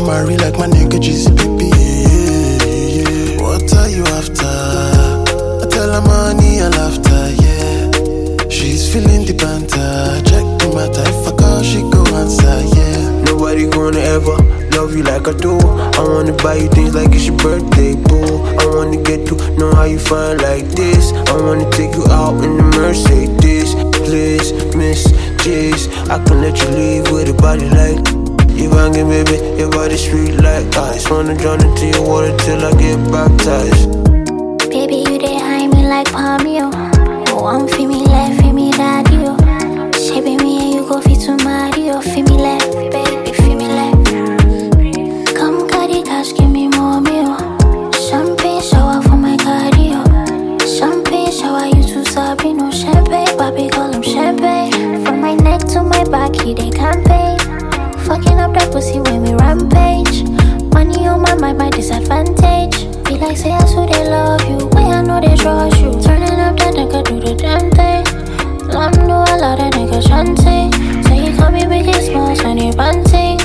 marry like my nigga Jeezy, baby. Yeah. What are you after? I tell her money and laughter, yeah. She's feeling the banter. Check the matter, if I call, she go answer, yeah. Nobody gonna ever love you like I do. I wanna buy you things like it's your birthday, boo. I wanna get to know how you find like this. I wanna take you out in the Mercedes. Please, Miss J's, I can let you leave with a body like you banging, baby, your body sweet like ice. Wanna drown into your water till I get baptized. Baby, you dey high me like Palmio. Oh, I'm feel me left, feel me daddy, oh. Shaping me and you go fit to Mario. Feel me left, baby, feel me left. Come carry cash, give me more meal. Champagne shower for my cardio. Champagne shower, you too sabi, no champagne. Papi call him champagne. From my neck to my back, he dey campaign. Fucking up that pussy when we rampage. Money on my mind, my disadvantage. Be like say I so they love you, way I know they trust you. Turning up that nigga do the damn thing. Let me know a lot of niggas chanting. Say you call me big and small, so you bunting.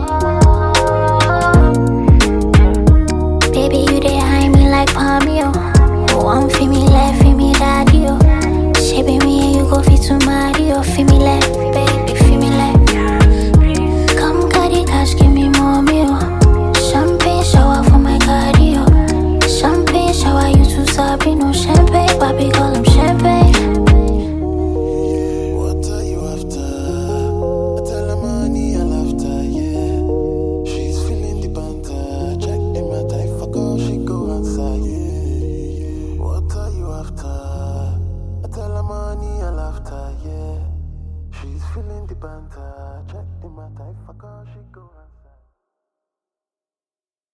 Baby, you dey high me like Palmio. Oh, I'm feel me left, feel me daddy, oh. Shaping me and you go fit to Mario. Feel me left, baby, feel me left. Come carry cash, give me more meal. Champagne shower for my cardio. Champagne shower, you too sabi, no champagne. Papi call him champagne. What are you after? I tell her money and laughter, yeah. She's feeling the banter. Check the matter, if I call, she go answer, yeah. What are you after? I tell her money and laughter, yeah. She's feeling the banter. Check the matter, if I call, she go answer.